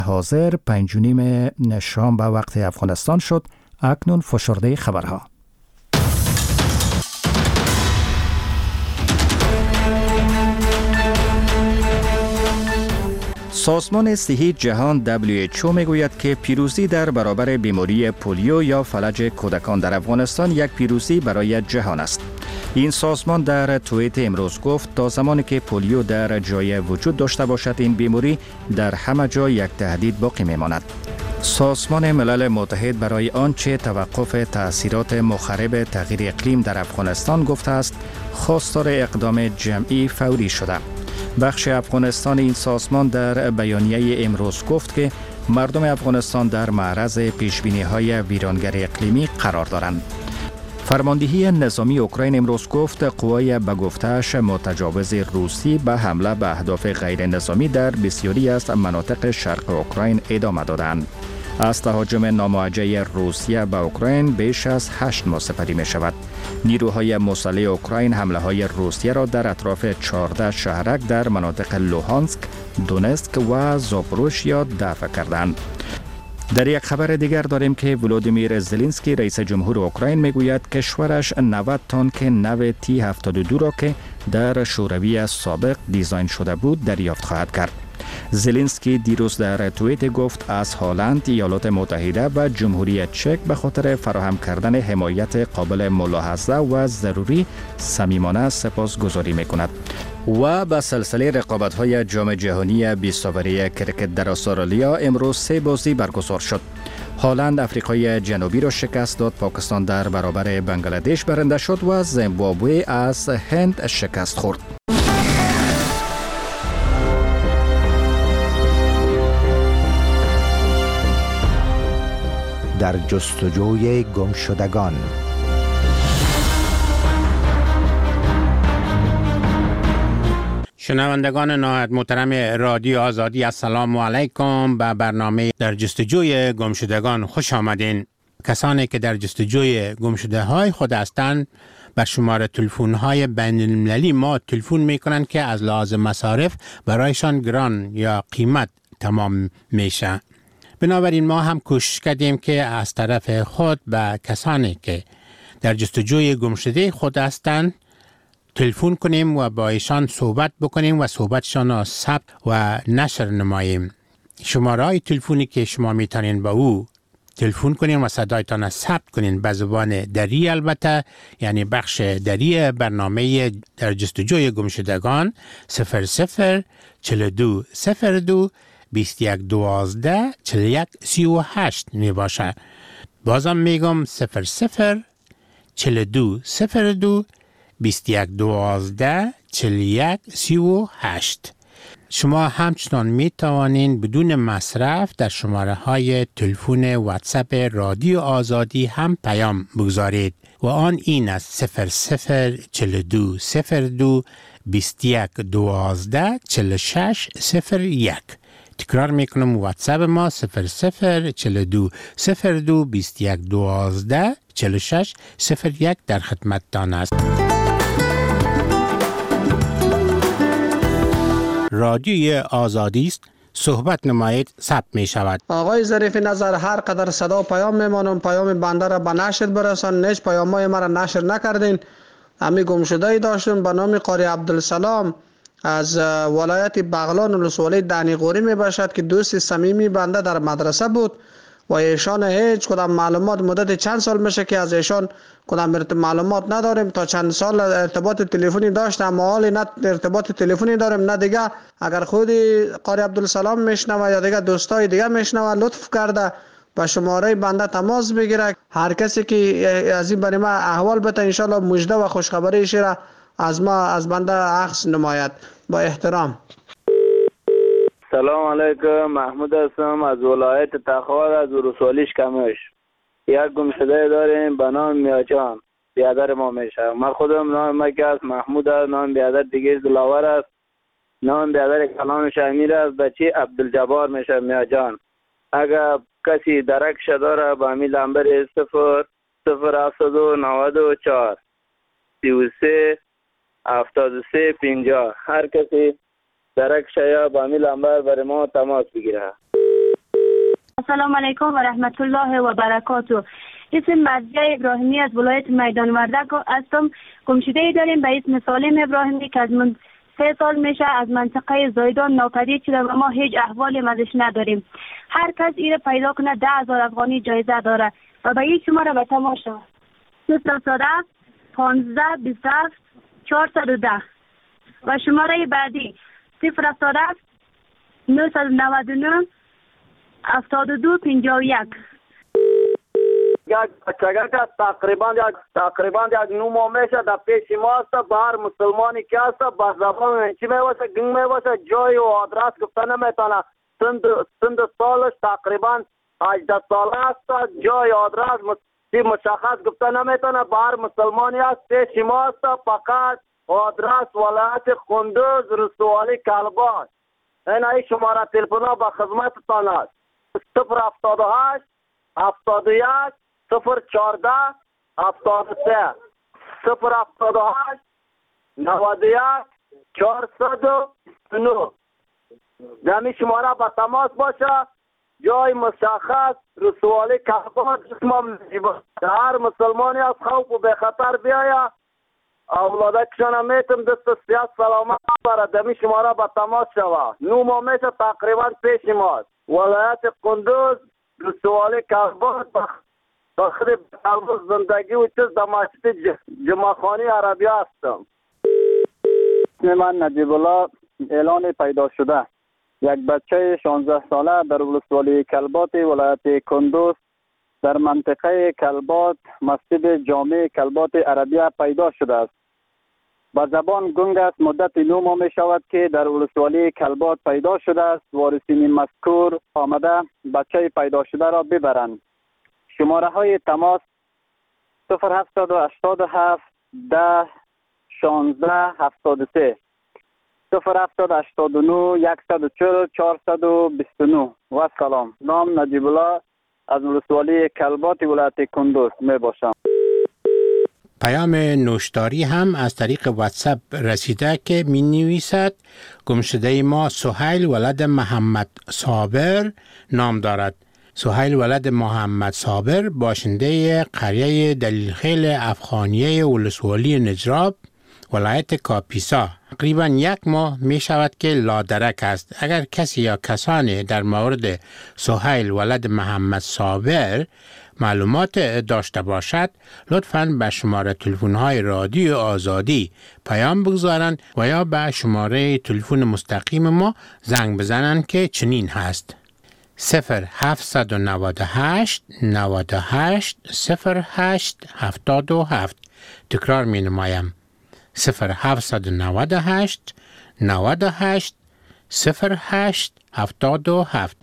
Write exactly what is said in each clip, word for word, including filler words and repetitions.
حاضر پنج و نیم شام به وقت افغانستان شد. اکنون فشرده خبرها. سازمان صحی جهان دبلیو اچ او میگوید که پیروزی در برابر بیماری پولیو یا فلج کودکان در افغانستان یک پیروزی برای جهان است. این سازمان در توییت امروز گفت تا زمانی که پولیو در جای وجود داشته باشد این بیماری در همه جا یک تهدید باقی میماند. سازمان ملل متحد برای آنچه توقف تأثیرات مخرب تغییر اقلیم در افغانستان گفته است خواستار اقدام جمعی فوری شده. بخش افغانستان این سازمان در بیانیه امروز گفت که مردم افغانستان در معرض پیشبینی‌های ویرانگر اقلیمی قرار دارند. فرماندهی نظامی اوکراین امروز گفت قوای به گفته‌اش متجاوز روسی به حمله به اهداف غیر نظامی در بسیاری از مناطق شرق اوکراین ادامه دادند. از تهاجم ناموجه روسیه به اوکراین بیش از هشت ماه سپری می شود. نیروهای مسلح اوکراین حمله های روسیه را در اطراف چهارده شهرک در مناطق لوهانسک، دونتسک و زاپوروژیا دفع کردند. در یک خبر دیگر داریم که ولودیمیر زلنسکی رئیس جمهور اوکراین میگوید کشورش نود تانک نو تی هفتاد و دو را که در شوروی سابق دیزاین شده بود دریافت خواهد کرد. زلنسکی دیروز در توییت گفت از هلند، ایالات متحده و جمهوری چک به خاطر فراهم کردن حمایت قابل ملاحظه و ضروری صمیمانه سپاسگزاری میکند. و به سلسله رقابت‌های جام جهانی بیست اوری کرکت در استرالیا امروز سه بازی برگزار شد. هلند افریقای جنوبی را شکست داد، پاکستان در برابر بنگلادش برنده شد و زیمبابوه از هند شکست خورد. در جستجوی گمشدگان. شنوندگان نهایت محترم رادیو آزادی، السلام علیکم. به برنامه در جستجوی گمشدگان خوش آمدین. کسانی که در جستجوی گمشده های خود هستند بر شماره تلفن های بین المللی ما تلفن می کنند که از لحاظ مصارف برایشان گران یا قیمت تمام میشه. بنابراین ما هم کوشش کردیم که از طرف خود به کسانی که در جستجوی گمشده خود هستند تلفن کنیم و با ایشان صحبت بکنیم و صحبتشان را ثبت و نشر نماییم. شماره های تلفنی که شما میتونین با او تلفن کنین و صدایتان را ثبت کنین به زبان دری، البته یعنی بخش دری برنامه در جستجوی گمشدگان صفر صفر چهل و دو صفر دو بیست و یک دوازده چهل و یک سی و هشت می باشه. بازم میگم صفر صفر چهل و دو صفر دو بیست و یک دوازده چهل و یک سی و هشت. شما همچنان می توانین بدون مصرف در شماره های تلفن واتساپ رادیو آزادی هم پیام بگذارید و آن این است صفر صفر چهل و دو صفر دو بیست و یک دوازده چهل و شش صفر یک. تکرار میکنم واتساپ ما صفر صفر چهل و دو صفر دو بیست و یک دوازده چهل و شش صفر یک در خدمتتان است. رادیوی آزادی است، صحبت نمایید، ثبت می شود. آقای ظریف نظر، هر قدر صدا پیام میمانم پیام بنده را به نشر برسان. نیش پیامای مرا نشر نکردین. امی گمشده‌ای داشتم به نام قاری عبدالسلام از ولایت بغلان ولسوالی دنیقوری می باشد که دوست صمیمی بنده در مدرسه بود و ایشان هیچ کدام معلومات مدت چند سال میشه که از ایشان کدام معلومات نداریم. تا چند سال ارتباط تلفنی داشتم اما حالی نه ارتباط تلفنی داریم نه دیگه. اگر خودی قاری عبدالسلام میشنوه یا دیگه دوستای دیگه میشنوه لطف کرده با شماره بنده تماس بگیره. هر کسی که از این برای ما احوال بده ان شاء الله مژده و خوشخبری را از ما از بنده اخذ نماید. با احترام. سلام علیکم، محمود هستم از ولایت تخار از ولسوالی کمش. یک گمشده داریم به نام میاجان، بیادر ما میشه. من خودم نام مکه است، محمود است. نام بیادر دیگه دلاور است. نام بیادر کلانش امیر است. بچه عبدالجبار میشه میاجان. اگر کسی درکش داره با می لنبر صفر صفر هفتاد و نود و چهار سی و سه هفتاد و سه پنجاه. هر کسی درک شاید با می لنبر برای ما تماس بگیره. السلام علیکم و رحمت الله و برکاته. اسم مرضیه ابراهیمی از ولایت میدان وردک هستم. گمشده داریم به اسم سالم ابراهیمی که از من سه سال میشه از منطقه زایدان ناپدید شده و ما هیچ احوالی ازش نداریم. هر کس ایره پیدا کنه ده هزار افغانی جایزه داره و به این شماره به تماشا صفر صد پانزده بیست و هفت چهارصد و ده و شماره بعدی صفر صد نهصد و نود و نه هفتاد و دو پنجاه و یک. یک بچگه که تقریبا یک تقریبا یک نو ماه میشه در پیش ما است. به هر مسلمانی که است با زبان چی میواسه گنگ میواسه جای و آدرس گفته نمیتونه. سند سند سالش تقریبا هجده ساله است. جای آدرس مشخص گفته نمیتونه. به هر مسلمانی است پیش ما است. فقط آدرس ولایت کندوز رسوالی کلباش. این ای شماره تلفن ها به خدمتتان است. صفر هفتاد و هشت هفتاد و یک صفر چهارده هفتاد و سه صفر هفتاد و هشت نود و یک چهارصد و نه. دمی شماره به تماس باشه. جای مشخص رسوالی کلباش اسمم نجیبه. هر مسلمانی از خوف و به خطر بیاید اولاده کشانه میتم دست سیاست سلامت برد. دمی شماره به تماس شوه. نو ما میشه تقریبا پیش ماست. ولایت کندوز رسوالی کلباش داخل کلباش زندگی و چیز در مسجد جمعخانی عربی هستم. اسم من نجیب الله اعلان پیدا شده. یک بچه شانزده ساله در ولسوالی کلبات ولایت کندوز در منطقه کلبات مسجد جامع کلبات عربیه پیدا شده است. با زبان گنگ است. مدت نو ماه می شود که در ولسوالی کلبات پیدا شده است. وارثین مذکور آمده بچه پیدا شده را ببرند. شماره های تماس صفر هفتصد و هشتاد و هفت ده شانزده هفتاد و سه صفر هفتصد و هشتاد و نه صد و چهل چهارصد و بیست و نه. و سلام. نام نجیب الله از ولسوالی کلبات ولایت کندوز می باشم. پیام نوشتاری هم از طریق واتساپ رسیده که می نویسد گمشده ما سهیل ولد محمد صابر نام دارد. سهیل ولد محمد صابر باشنده قریه دلیلخیل افغانیه ولسوالی نجراب ولایت کاپیسا تقریبا یک ماه می شود که لادرک است. اگر کسی یا کسانی در مورد سهیل ولد محمد صابر معلومات داشته باشد لطفاً به شماره تلفن های رادیو آزادی پیام بگذارند و یا به شماره تلفن مستقیم ما زنگ بزنند که چنین هست: صفر هفتصد و نود و هشت نود و هشت صفر هشت هفتاد و هفت. تکرار می نمایم: صفر هفتصد و نود و هشت نود و هشت صفر هشت هفتاد و هفت.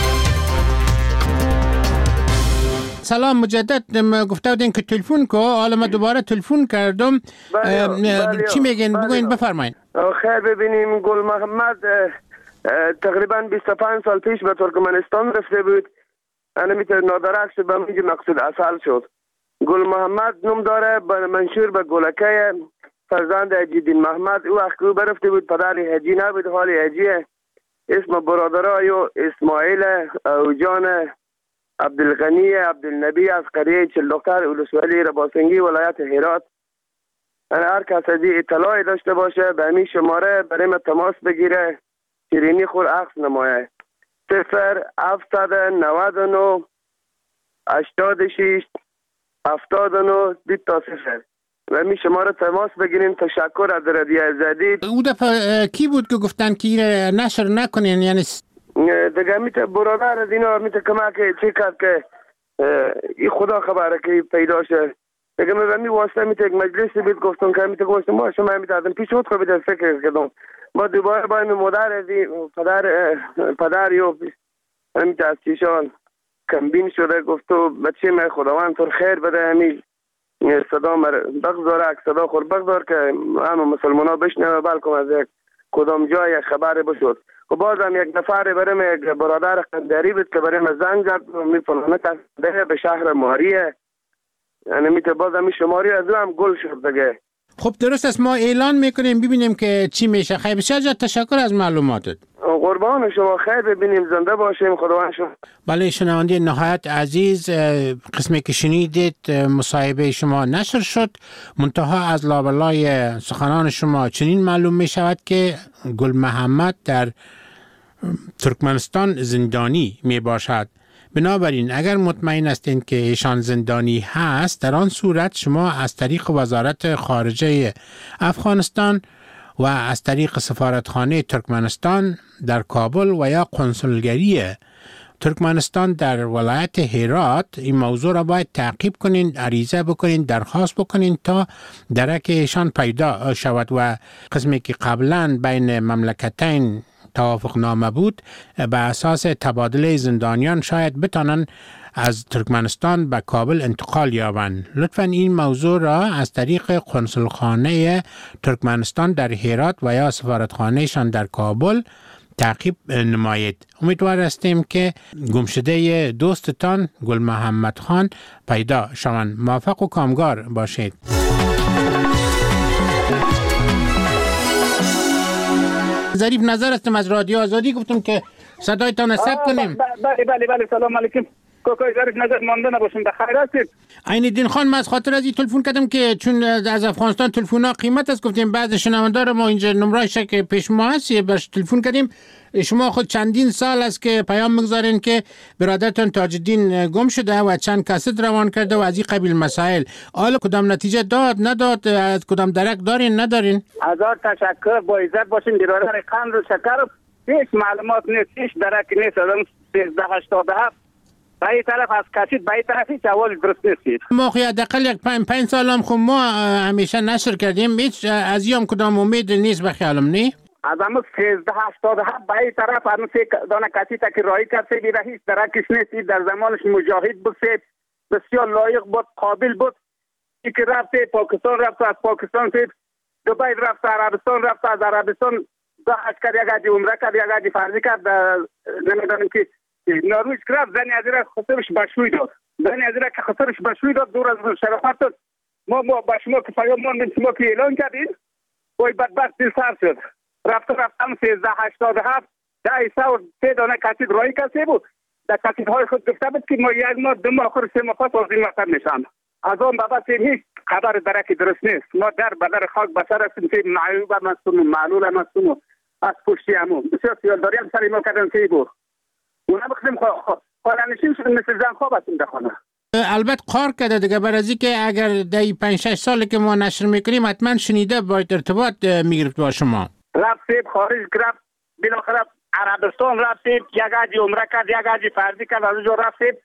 سلام مجدد. گفته بودین که تلفن کو، حالا من دوباره تلفن کردم. بله بله. چی میگین؟ بگوین بفرمایید. خیر ببینیم گل محمد تقریبا بیست و پنج سال پیش به ترکمنستان رفته بود. انا میتونه نادرک شد به میگه مقصود اصل شد. گل محمد نام داره منشور به گلکه فرزند حجیدین محمد. او وقت او برفته بود پدر حجی نبود، حال حجیه. اسم برادرای اسماعیل او جان عبدالغنی عبدالنبی از قریه چلدختر ولسوالی رباسنگی ولایت هرات. هر کس از اطلاعی داشته باشه به همین شماره برای من تماس بگیره، شیرینی خور عکس نمایه. صفر هفتصد و نود و نه هشتاد و شش هفتاد و نه دو تا صفر. و همین شماره تماس بگیرین. تشکر از رادیو آزادی. او دفعه کی بود که گفتن که نشر نکنین؟ یعنی دیگه میته برادر از اینا میته کمک چی کرد که ای خدا خبره که پیدا شه. دیگه من می واسطه میته یک مجلسی بود گفتم که میته گفتم ما شما میدادم پیش خود خود بده فکر کردم. ما دوباره با مادر از پدر پدر یو میته از چیشان کمبین شده گفت تو بچه من خداوند تو خیر بده. همین صدا مر بگذار صدا خور بگذار که همه مسلمان ها بشنوه بلکه از یک کدام جای خبر بشود. و بازم یک نفر برای یک برادر قندری بود که برای من زنگ زد می فلانه تصده به شهر ماریه. یعنی میته بازم می شماری از او هم گل شد دیگه. خب درست است، ما اعلان میکنیم ببینیم که چی میشه. خیلی بسیار جان تشکر از معلوماتت. قربان شما، خیر ببینیم، زنده باشیم، خداوند شما. بله شنونده نهایت عزیز، قسمی که شنیدید مصاحبه شما نشر شد، منتها از لابلای سخنان شما چنین معلوم می شود که گل محمد در ترکمنستان زندانی می باشد. بنابراین اگر مطمئن هستید که ایشان زندانی هست، در آن صورت شما از طریق وزارت خارجه افغانستان و از طریق سفارتخانه ترکمنستان در کابل و یا قنسولگری ترکمنستان در ولایت هرات این موضوع را باید تعقیب کنین، عریضه بکنین، درخواست بکنین تا درک ایشان پیدا شود و قسمی که قبلا بین مملکتین توافق نامه بود به اساس تبادل زندانیان شاید بتانن از ترکمنستان به کابل انتقال یابند. لطفاً این موضوع را از طریق قنسولخانه ترکمنستان در هرات و یا سفارتخانهشان در کابل تعقیب نمایید. امیدوار هستیم که گمشده دوستتان گل محمد خان پیدا شوند. موفق و کامگار باشید. ظریف نظر هستم از رادیو آزادی، گفتم که صدایتان ثبت کنیم. بله بله بله سلام علیکم. کوکای ظریف نظر مانده نباشیم، بخیر هستید؟ عین الدین خان، من از خاطر از این تلفن کردم که چون از افغانستان تلفن‌ها قیمت است، گفتیم بعض شنوندار ما اینجا نمره‌اش که پیش ما هست برش تلفن کردیم. شما خود چندین سال است که پیام میگذارین که برادرتان تاج الدین گم شده و چند کاست روان کرده و از این قبیل مسائل. حالا کدام نتیجه داد نداد، از کدام درک دارین ندارین؟ هزار تشکر، با عزت باشین. برادر قند و شکر هیچ معلومات نیست، هیچ درک نیست. آدم سیزده هشتاد و هفت به این طرف از کشید به این طرف هیچ اول درست نیستید. ما خیلی حداقل یک پنج پنج سال هم خب ما همیشه نشر کردیم، هیچ از یام کدام امید نیست به خیالم نی؟ از همون سیزده هشتاد و هفت به این طرف همون سه دانه کسی تا که راهی کرده بیره هیچ درکش نیستید. در زمانش مجاهد بود، بسیار لایق بود، قابل بود. ای که رفته پاکستان، رفته از پاکستان سید دبی، رفته عربستان، رفته از عربستان دا اشکر یک عدی عمره کرد، یک عدی فرضی کرد. نمیدانم که نروژ رفت، زنی از را خسرش بشوی داد، زنی از را که خسرش بشوی داد دور از شرافت داد. ما ما با شما که پیام ماندیم، شما که اعلان کردین وای بدبخت دل سر شد. رفته رفتم سیزده هشتاد و هفت ده ایسا و سه دانه کسید رایی کسی بود. در کسید های خود گفته بود که ما یک ماه دو ماه آخر سه ماه پس از این مطلب میشم. از آن بابا سیم هیچ خبر درکی درست نیست. ما در بدر خاک بسر هستیم که معیوب هم هستیم و معلول هم هستیم و از پشتی همون بسیار سیالداری هم سری ما کردن سی بود. اونا بخدیم خالنشین شدیم مثل زن خواب هستیم در خانه. البته قار کرده دیگه، برای که اگر در پنج شش سالی که ما نشر میکنیم حتما شنیده باید ارتباط میگرفت با شما. رفت سیب خارج رفت، بالاخره عربستان رفت سیب، یک عدی عمره کرد، یک عدی فرضی کرد، از اونجا رفت سیب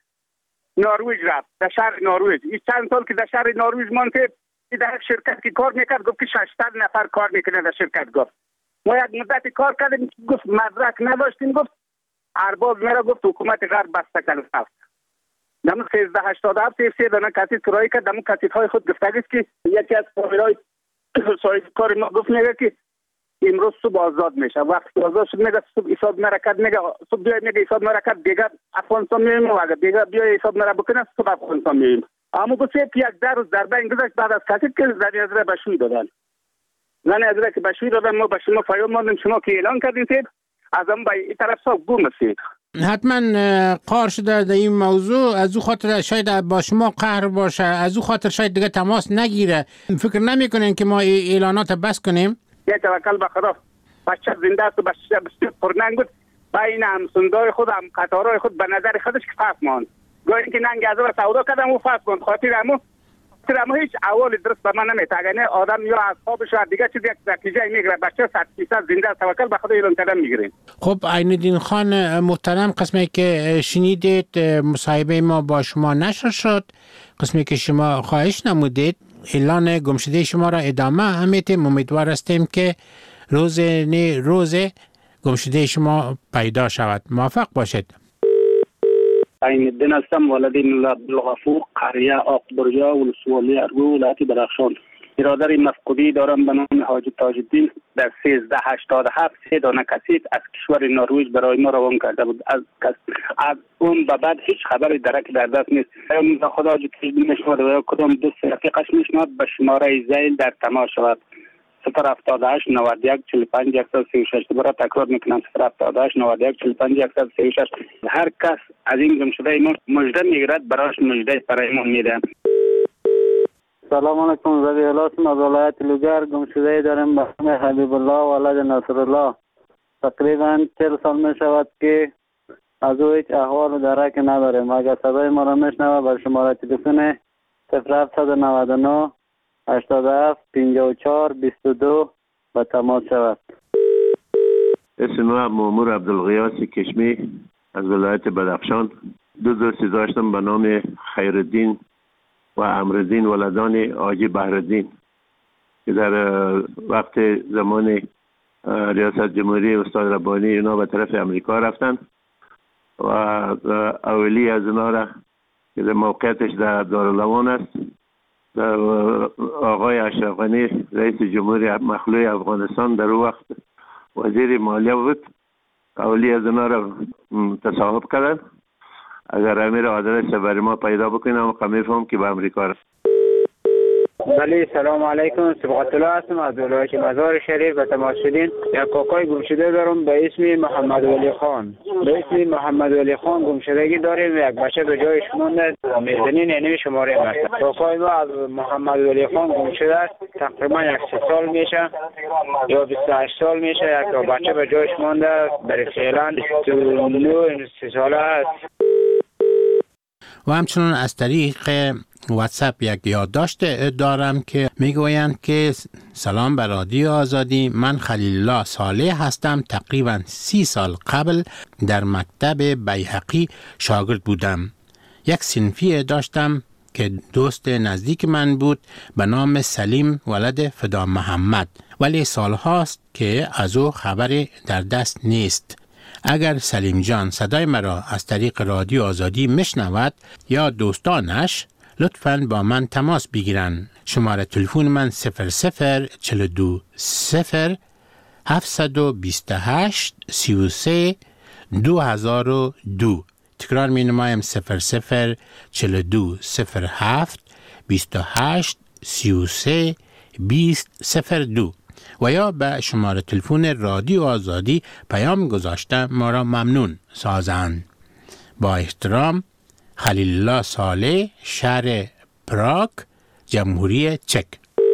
نروژ رفت، در شهر نروژ. این چند سال که در شهر نروژ ماند سیب، در یک شرکت که کار میکرد گفت که ششصد نفر کار میکنه در شرکت. گفت ما یک مدت کار کردیم، گفت مدرک نداشتیم، گفت ارباب میرا گفت حکومت غرب بسته کرده است. دم سیزده هشتاد و هفت سه دانه کسی ترایی کرد، دم کسیت های خود گفته است که یکی از فامیلای صاحب کار ما گفت میگه که امروز صبح آزاد میشه. وقتی آزاد شد میگه صبح حساب نرکت، میگه صبح بیای میگه حساب نرکت دیگه افغانستان میایم و اگه دیگه بیای حساب نره بکنه صبح افغانستان میایم. اما گفت یک در روز در بین گذشت بعد از کسی که زنی از را بشوی دادن. زنی از را که بشوی دادن ما به شما پیام ماندیم، شما که اعلان کردین سید از اون به این طرف صاحب گم هستید. حتما قهر شده در این موضوع، از او خاطر شاید با شما قهر باشه، از او خاطر شاید دیگه تماس نگیره. فکر نمیکنین که ما اعلانات بس کنیم؟ یه توکل به خدا، بچه زنده است و بچه بسیار پرننگ بود. بین همسندای خود هم قطارای خود به نظر خودش که فرق ماند. گاهی که ننگ از را سودا کردم او فرق ماند. خاطر امو خاطر امو هیچ اول درست به من نمیتگنه. آدم یا از خوابش و دیگه چیز یک نتیجه میگیره. بچه صد فیصد زنده است، توکل به خدا اعلان کردن میگیریم. خب عین الدین خان محترم، قسمی که شنیدید مصاحبه ما با شما نشر شد، قسمی که شما خواهش نمودید اعلان گمشده شما را ادامه همیتیم. امیدوار هستیم که روز نه روز گمشده شما پیدا شود. موفق باشید. عین الدین هستم، ولدین عبدالغفور، قریه آقبریا، ولسوالی ارگو، ولایت درخشان. برادر مفقودی دارم به نام حاجی تاج الدین در سیزده هشتاد و هفت سه دانه کاسیت از کشور نروژ برای ما روان کرده بود. از از اون به بعد هیچ خبری درک در دست نیست. یا خدا حاجی تاج الدین میشود و کدام دوست رفیقش میشود به شماره زیل در تماس شود. صفر هفتاد و هشت نود و یک چهل و پنج صد و سی و شش. دوباره تکرار میکنم صفر هفتاد و هشت نود و یک چهل و پنج صد و سی و شش. هر کس از این گمشده ما مژده میگیرد برایش مژده فرایمان میدن. سلام علیکم. زبی الاسم از ولایت لوگر. گمشده داریم به نام حبیب الله ولد نصر الله. تقریبا چهل سال می شود که از او هیچ احوال و درک نداریم. اگر صدای ما را میشنوه بر شماره تلفن صفر هفت نه نه هشتاد و هفت پنجاه و چهار بیست و دو به تماس شود. اسم ما مامور عبدالغیاث کشمی از ولایت بدخشان. دو دوستی داشتم به نام خیرالدین و امرالدین ولدان حاجی بهرالدین که در وقت زمان ریاست جمهوری استاد ربانی اینا به طرف امریکا رفتن و اولی از اینا را که در موقعیتش در دارالعوان است در آقای اشرف غنی رئیس جمهوری مخلوع افغانستان در اون وقت وزیر مالیه بود. اولی از اینا را تصاحب کردن. اگر امیر آدرس برای ما پیدا بکنم و میفهم که به امریکا رفت. بله سلام علیکم. صبغت الله هستم از ولایت مزار شریف به تماس شدین. یک کاکای گمشده دارم به اسم محمد ولی خان. به اسم محمد ولی خان گمشدگی داریم. یک بچه به جایش مونده میزنین یعنی شماره است. کاکای ما از محمد ولی خان گمشده است. تقریبا یک سی سال میشه یا بیست و هشت سال میشه. یک بچه به جایش مونده برای فعلا بیست و نه سی ساله است. و همچنان از طریق واتساپ یک یادداشت دارم که میگویند که سلام بر رادیو آزادی، من خلیل الله صالح هستم. تقریبا سی سال قبل در مکتب بیهقی شاگرد بودم. یک صنفی داشتم که دوست نزدیک من بود به نام سلیم ولد فدا محمد، ولی سالهاست که از او خبری در دست نیست. اگر سلیم جان صدای مرا از طریق رادیو آزادی میشنود یا دوستانش لطفاً با من تماس بگیرن. شماره تلفن من صفر صفر چهل و دو صفر هفتصد و بیست و هشت سی و سه دو هزار و دو. تکرار می نمایم صفر صفر چهل و دو صفر هفت بیست و هشت سی و سه بیست صفر دو و یا به شماره تلفن رادیو آزادی پیام گذاشته ما را ممنون سازند. با احترام، خلیل الله صالح، شهر پراگ، جمهوری چک.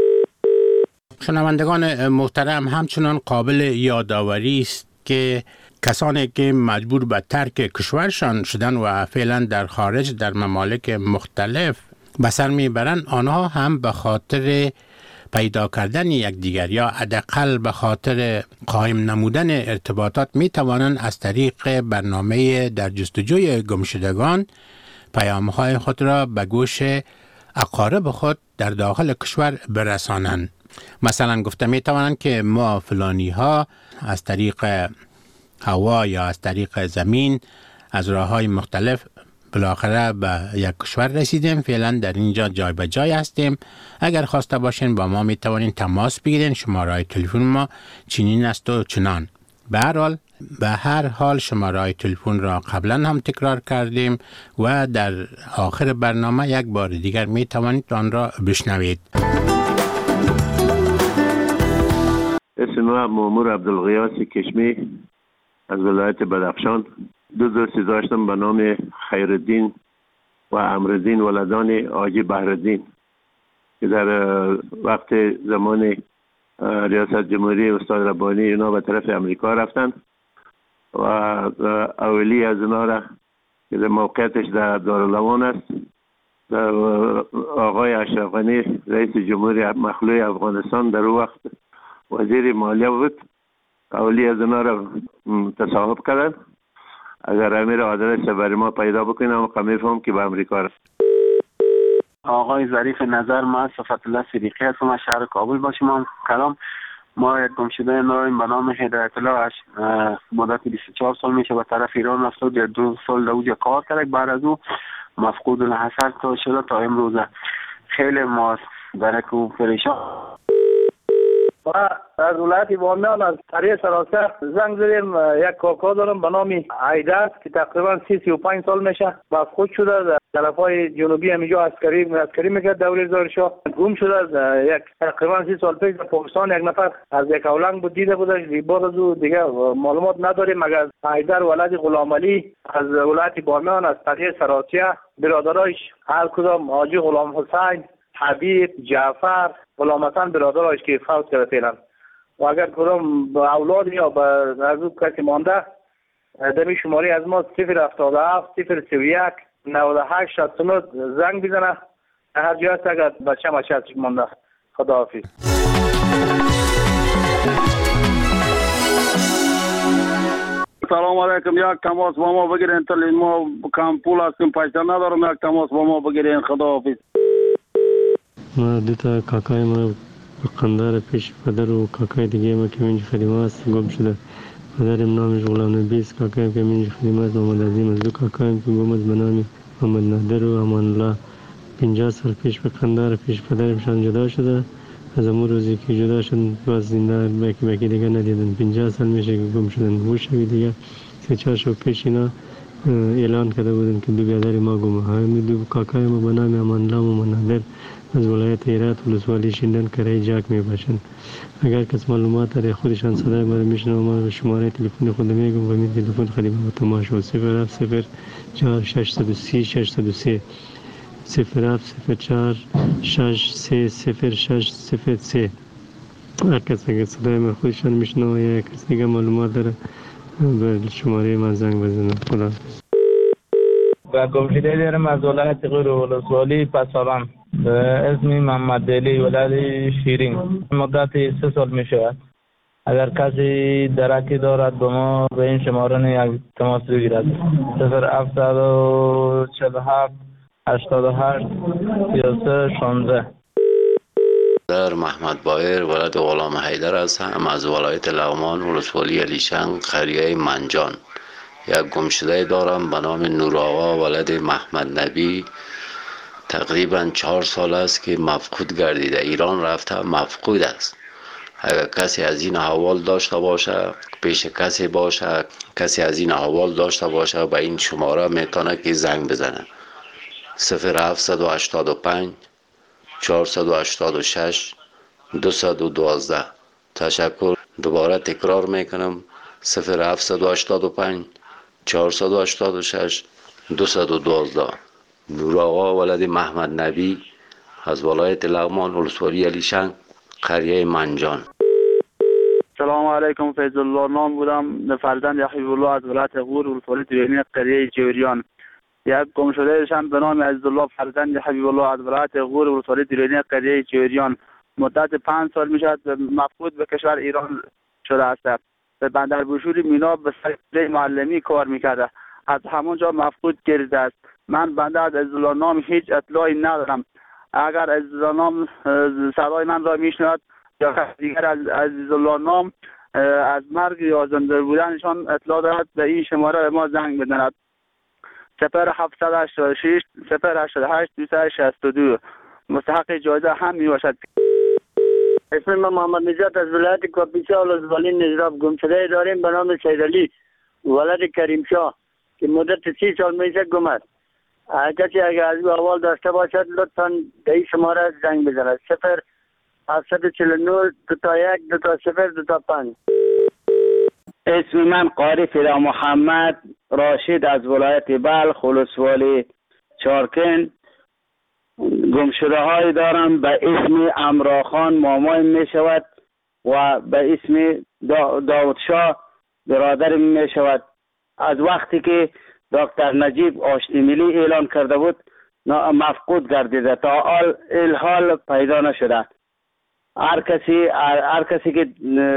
شنوندگان محترم، همچنان قابل یادآوری است که کسانی که مجبور به ترک کشورشان شدن و فعلا در خارج در ممالک مختلف به سر میبرند، آنها هم به خاطر پیدا کردن یکدیگر یا حداقل به خاطر قائم نمودن ارتباطات می توانند از طریق برنامه در جستجوی گمشدگان پیام‌های خود را به گوش اقارب خود در داخل کشور برسانند. مثلا گفته می توانند که ما فلانی ها از طریق هوا یا از طریق زمین از راه‌های مختلف بالاخره به یک کشور رسیدیم، فعلا در اینجا جای به جای هستیم. اگر خواسته باشین با ما می توانین تماس بگیرین. شماره تلفن ما چنین است و چنان. به هر حال به هر حال شماره تلفن را قبلا هم تکرار کردیم و در آخر برنامه یک بار دیگر می توانید آن را بشنوید. اسم ما مامور عبدالغیاث کشمی از ولایت بدخشان. دو دوستی داشتم به نام خیرالدین و امرالدین ولدان حاجی بهرالدین که در وقت زمان ریاست جمهوری استاد ربانی اینا به طرف امریکا رفتن و اولی از اینا را که در موقعیتش در دارالعوان است در آقای اشرف غنی رئیس جمهوری مخلوع افغانستان در اون وقت وزیر مالیه بود. اولی از اینا را تصاحب کردن. اگر امیر آدرس برای ما پیدا بکنم و میفهم که به امریکا رفت. آقای ظریف نظر، ما صفت الله صدیقی هستم از شهر کابل با شما کلام. ما یک گمشده داریم به نام هدایت الله، مدت بیست و چهار سال میشه به طرف ایران رفته و دو سال در اونجا کار کرد. بعد از او مفقود الحصر تا شده تا امروزه. خیلی ما درک و پریشان. و از ولایت بامیان از طریق سراسر زنگ زدیم. یک کاکا دارم به نام عیدر که تقریبا سی سی و پنج سال میشه، مفقود شده در طرفای جنوبی همینجا عسکری عسکری میکرد دوره زارشاه. گم شده یک تقریبا سی سال پیش در پاکستان. یک نفر از یک اولنگ بود دیده بودش، بعد از او دیگه معلومات نداریم مگر عیدر ولد غلام علی از ولایت بامیان از طریق سراسیه. برادرایش هر کدام حاجی غلام حسین، حبیب، جعفر، غلام حسن برادرایش که فوت کرده فعلا. و اگر کدام اولاد یا به از او کسی مانده دمی شماری از ما صفر هفتاد و هفت صفر سی و یک نود و هشت شصت و نه زنگ بزنه. هر جای هست اگر بچه مچه هستش مانده. خداحافظ. سلام علیکم. یک تماس با ما بگیرین، تل ما کم پول هستیم، پیسه ندارم. یک تماس با ما بگیرین. خداحافظ. ما دوتا کاکای ما قندار پیش پدر و کاکای دیگه ما که منج خدمه است گم شده. پدرم نامش غلام نبی است، کاکایم که منج خدمه است محمد عظیم است. دو کاکایم که گم است به نام محمد نادر و امان الله. پنجاه سال پیش به قندار پیش پدرمشان جدا شده. از امون روزی که جدا شد باز زنده باکی باکی دیگه ندیدن. پنجاه سال میشه که گم شدن. گوش شوی دیگه سه چهار شو پیش اینا اعلان کرده بودن که دو بیادر ما گمه. همین دو کاکای ما به نام امان الله و محمد نادر از ولایت هرات ولسوالی شیندن کرای جاک می باشند. اگر کس معلومات داره خودشان صدای ما میشنوه. ما شماره تلفن خود میگم و می تلفن خدمت تماشا صفر هفت صفر چهار ششصد و سی ششصد و سه صفر هفت صفر چهار شش سه صفر شش صفر سه. هر کس اگر صدای ما خودشان میشنوه یا کسی دیگه معلومات داره به شماره من زنگ بزنه. خدا و گمشده دارم از ولایت غور ولسوالی پسابان به اسم محمد علی ولد شیرین. مدت سه سال می شود. اگر کسی درکی دارد به ما به این شماره یک تماس بگیرد. صفر هفتصد و چهل و هفت هشتاد و هشت سی و سه شانزده. در محمد بایر ولد غلام حیدر هستم از ولایت لغمان ولسوالی علیشنگ قریه منجان. یک گمشده دارم به نام نور آقا ولد محمد نبی. تقریبا چهار سال است که مفقود گردیده. ایران رفته مفقود است. اگر کسی از این احوال داشته باشه، پیش کسی باشه، کسی از این احوال داشته باشه به این شماره میتونه که زنگ بزنه. صفر هفتصد و هشتاد و پنج چهارصد و هشتاد و شش دویست و دوازده. تشکر. دوباره تکرار میکنم. صفر هفتصد و هشتاد و پنج چهارصد و هشتاد و شش دویست و دوازده. نور آقا ولد محمد نبی از ولایت لغمان ولسوالی علیشنگ قریه منجان. سلام علیکم. فیض الله نام بودم، فرزند حبیب الله از ولایت غور ولسوالی دیرینی قریه جوریان. یک گمشده شان به نام عزیزالله فرزند حبیب الله از ولایت غور ولسوالی دیرینی قریه جوریان. مدت پنج سال میشد مفقود به کشور ایران شده است. به بندر بوشوری مینا به سر معلمی کار میکرده. از همونجا مفقود گردیده است. من بنده از عزیزالله نام هیچ اطلاعی ندارم. اگر عزیزالله نام صدای من را میشنود یا کسی دیگر از عزیزالله نام از مرگ یا زنده بودنشان اطلاع دارد به این شماره ما زنگ بزند. صفر هفتصد و هشتاد و شش صفر هشتاد و هشت دویست و شصت و دو. مستحق جایزه هم می باشد. اسم من محمد نجات از ولایت کاپیسا ولسوالی نجراب. گمشده داریم به نام سید علی ولد کریم شاه که مدت سی سال میشه گم است. کسی اگر از او احوال داشته باشد لطفا به این شماره زنگ بزند. صفر هفتصد و چهل و نه دو تا یک دو تا صفر دو تا پنج. اسم من قاری فدا محمد راشد از ولایت بلخ ولسوالی چارکن. گمشده های دارم به اسم امراخان مامای می شود و به اسم دا داود شاه برادر می شود. از وقتی که دکتر نجیب آشتی ملی اعلان کرده بود مفقود گردیده تا حال الحال پیدا نشده. هر کسی هر کسی که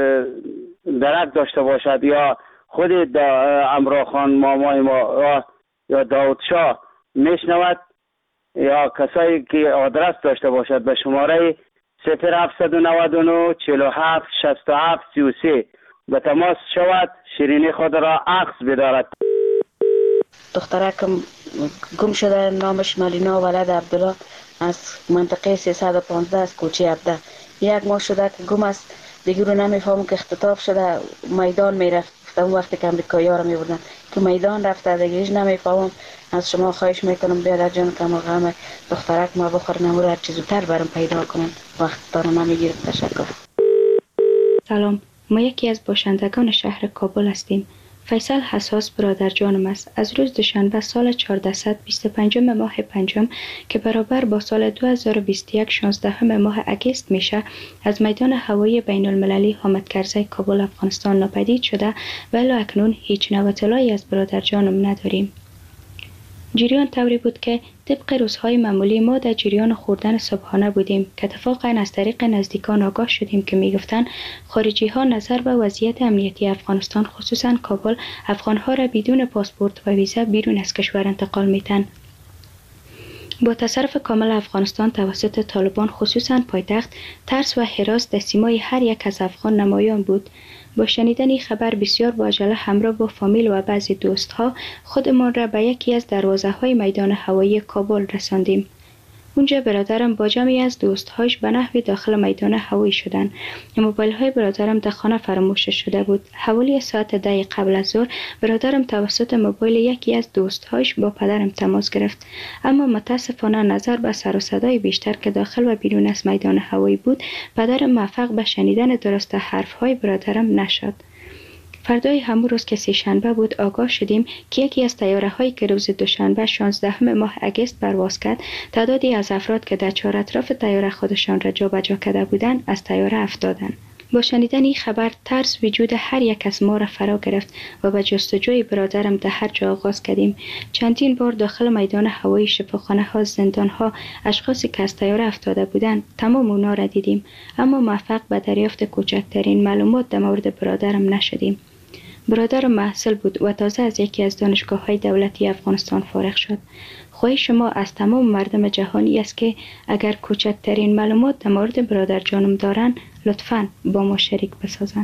درک داشته باشد یا خود امراخان مامای ما یا داود شاه میشنود یا کسایی که آدرس داشته باشد به شماره صفر هفتصد و نود و نه چهل و هفت شصت و هفت سی و سه به تماس شود. شیرینی خود را عکس بدارد. دخترکم گم شده نامش ملینا ولد عبدالله از منطقه سیصد و پانزده از کوچه عبده. یک ماه شده که گم است، دیگه رو نمیفهمم که اختطاف شده میدان میرفت. اون وقتی که امریکایی ها رو میبردن که میدان رفته دیگه هیچ نمیفهمم. از شما خواهش میکنم بیادر جان که ما غم دخترک ما بخور نمور هر چیز زودتر برام پیدا کنن، وقت دارم نمیگیرم. تشکر. سلام، ما یکی از باشندگان شهر کابل هستیم. فیصل حساس برادر جانم است. از روز دوشنبه سال چهارصد و بیست و پنج ماه پنجم که برابر با سال دو هزار و بیست و یک شانزده ماه اگست میشه، از میدان هوایی بین المللی حامد کرزی کابل افغانستان ناپدید شده و الی اکنون هیچ نوع اطلاعی از برادر جانم نداریم. جریان طوری بود که طبق روزهای معمولی ما در جریان خوردن صبحانه بودیم که اتفاقا از طریق نزدیکان آگاه شدیم که میگفتند خارجی ها نظر به وضعیت امنیتی افغانستان خصوصا کابل افغان ها را بدون پاسپورت و ویزا بیرون از کشور انتقال میتن. با تصرف کامل افغانستان توسط طالبان خصوصا پایتخت، ترس و هراس در سیمای هر یک از افغان نمایان بود. با شنیدن این خبر بسیار با عجله همراه با فامیل و بعضی دوستها خودمان را به یکی از دروازه های میدان هوایی کابل رساندیم. اونجا برادرم با جمعی از دوستهاش به نحوی داخل میدان هوایی شدند. موبایل های برادرم در خانه فراموش شده بود. حوالی ساعت ده قبل از ظهر برادرم توسط موبایل یکی از دوستهاش با پدرم تماس گرفت، اما متاسفانه نظر به سر و صدای بیشتر که داخل و بیرون از میدان هوایی بود، پدرم موفق به شنیدن درست حرف های برادرم نشد. فردای همون روز که سه شنبه بود آگاه شدیم که یکی از طیاره هایی که روز دوشنبه شانزده ماه اگست پرواز کرد، تعدادی از افراد که در چهار اطراف طیاره خودشان را جابجا کرده بودند از طیاره افتادند. با شنیدن این خبر ترس وجود هر یک از ما را فرا گرفت و به جستجوی برادرم در هر جا آغاز کردیم. چندین بار داخل میدان هوایی، شفاخانه ها، زندان ها، اشخاصی که از طیاره افتاده بودند تمام اونا را دیدیم، اما موفق به دریافت کوچکترین معلومات در مورد برادرم نشدیم. برادرم محصل بود و تازه از یکی از دانشگاه های دولتی افغانستان فارغ شد. خواهش شما از تمام مردم جهانی است که اگر کوچکترین معلومات در مورد برادر جانم دارن لطفاً با ما شریک بسازن.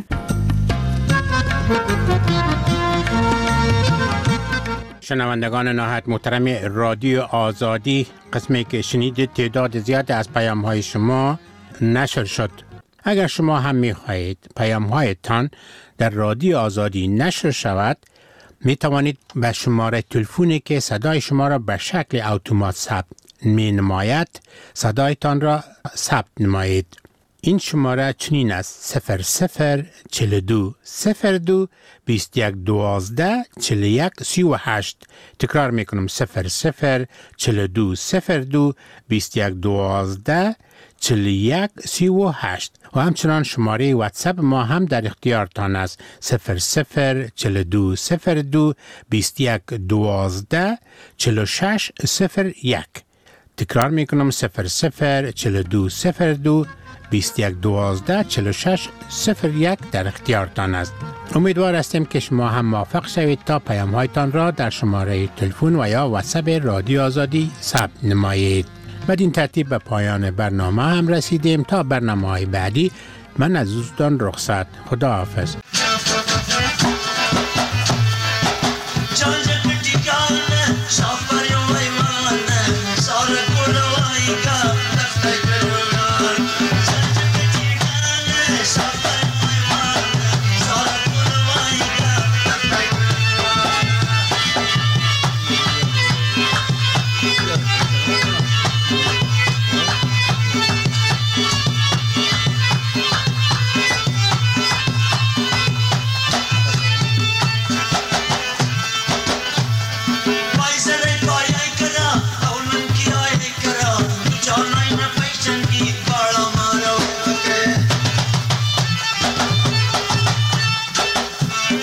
شنوندگان نهایت محترم رادیو آزادی، قسمی که شنیدید تعداد زیاد از پیام های شما نشر شد. اگر شما هم می خواهید پیام هایتان در رادیو آزادی نشر شود، می توانید به شماره تلفنی که صدای شما را به شکل اتومات ثبت می نماید صدایتان را ثبت نمایید. این شماره چنین است: صفر صفر چهل و دو صفر دو بیست و یک دوازده چهل و یک سی و هشت. تکرار می کنم: صفر صفر چهل و دو صفر دو بیست و یک دوازده چهل و یک سی و هشت. و همچنان شماره واتساپ ما هم در اختیارتان است: صفر صفر چهل و دو صفر دو بیست و یک دوازده چهل و شش صفر یک. تکرار می کنم: صفر صفر چهل و دو صفر دو بیست و یک دوازده چهل و شش صفر یک در اختیارتان است. امیدوار هستیم که شما هم موفق شوید تا پیام هایتان را در شماره تلفن و یا واتساپ رادیو آزادی ثبت نمایید. بدین ترتیب به پایان برنامه هم رسیدیم. تا برنامه های بعدی من از دوستان رخصت. خدا حافظ.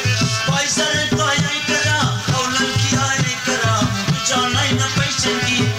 Paisa de toya y cara, kaulan ki ay cara, chana ina paisa ki.